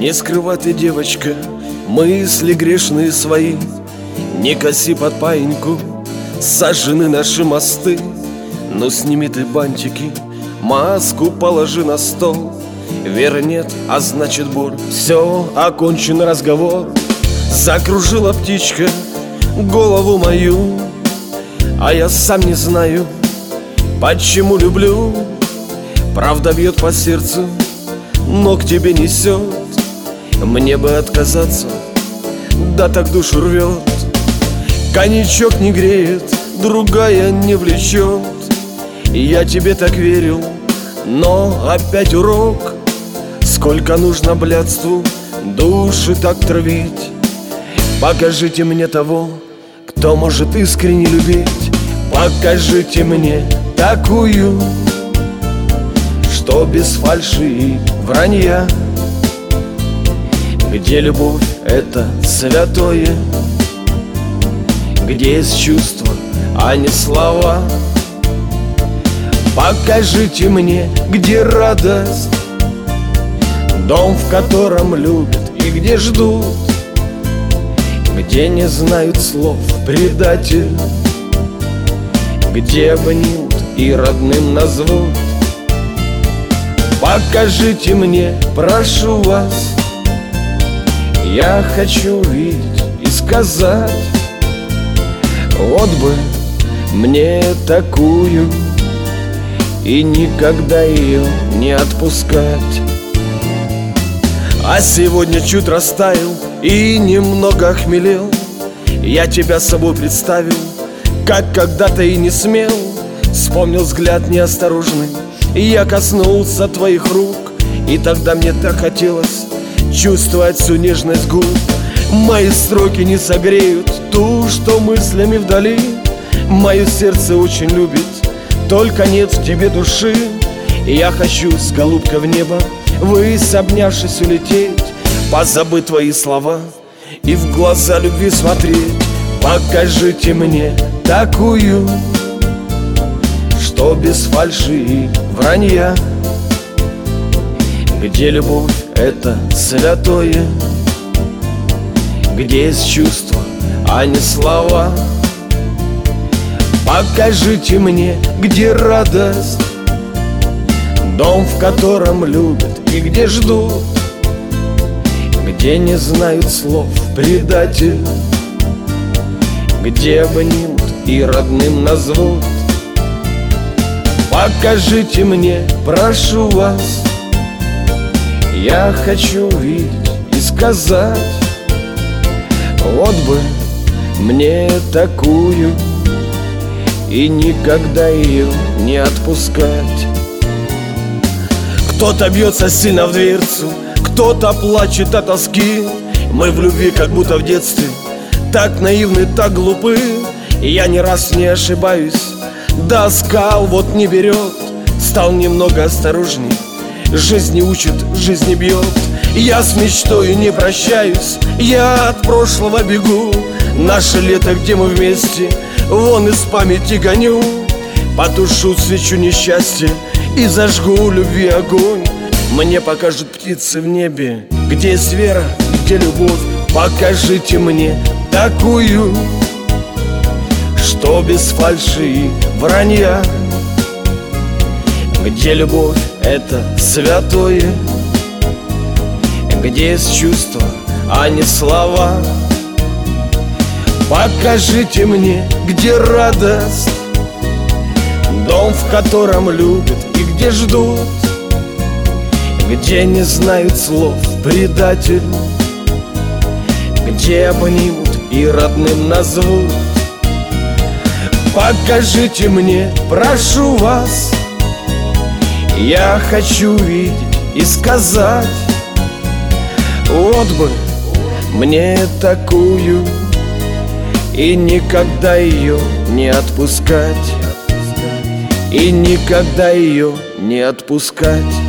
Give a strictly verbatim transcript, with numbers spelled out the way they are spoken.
Не скрывай ты, девочка, мысли грешные свои. Не коси под паиньку, сожжены наши мосты. Ну сними ты бантики, маску положи на стол. Веры нет, а значит боль. Все, окончен разговор. Закружила птичка голову мою, а я сам не знаю, почему люблю. Правда бьет по сердцу, но к тебе несет. Мне бы отказаться, да так душу рвет. Коньячок не греет, другая не влечет. Я тебе так верил, но опять урок. Сколько нужно блядству души так травить. Покажите мне того, кто может искренне любить. Покажите мне такую, что без фальши и вранья, где любовь — это святое, где есть чувства, а не слова. Покажите мне, где радость, дом, в котором любят и где ждут, где не знают слов предатель, где обнимут и родным назовут. Покажите мне, прошу вас, я хочу увидеть и сказать: вот бы мне такую, и никогда ее не отпускать. А сегодня чуть растаял и немного охмелел. Я тебя собой представил, как когда-то и не смел. Вспомнил взгляд неосторожный, и я коснулся твоих рук. И тогда мне так хотелось чувствовать всю нежность губ. Мои строки не согреют ту, что мыслями вдали. Мое сердце очень любит, только нет в тебе души. И я хочу с голубкой в небо ввысь, обнявшись, улететь, позабыть твои слова и в глаза любви смотреть. Покажите мне такую, что без фальши и вранья, где любовь — это святое, где есть чувства, а не слова. Покажите мне, где радость, дом, в котором любят и где ждут, где не знают слов предатель, где обнимут и родным назовут. Покажите мне, прошу вас, я хочу увидеть и сказать: вот бы мне такую, и никогда ее не отпускать. Кто-то бьется сильно в дверцу, кто-то плачет от тоски. Мы в любви, как будто в детстве, так наивны, так глупы. И я ни раз не ошибаюсь, да скал вот не берет. Стал немного осторожней, жизнь не учит, жизнь не бьет. Я с мечтой не прощаюсь, я от прошлого бегу. Наше лето, где мы вместе, вон из памяти гоню. Потушу свечу несчастья и зажгу любви огонь. Мне покажут птицы в небе, где есть вера, где любовь. Покажите мне такую, что без фальши и вранья, где любовь — это святое, где есть чувства, а не слова. Покажите мне, где радость, дом, в котором любят и где ждут, где не знают слов предатель, где обнимут и родным назовут. Покажите мне, прошу вас, я хочу увидеть и сказать: вот бы мне такую, и никогда ее не отпускать, и никогда ее не отпускать.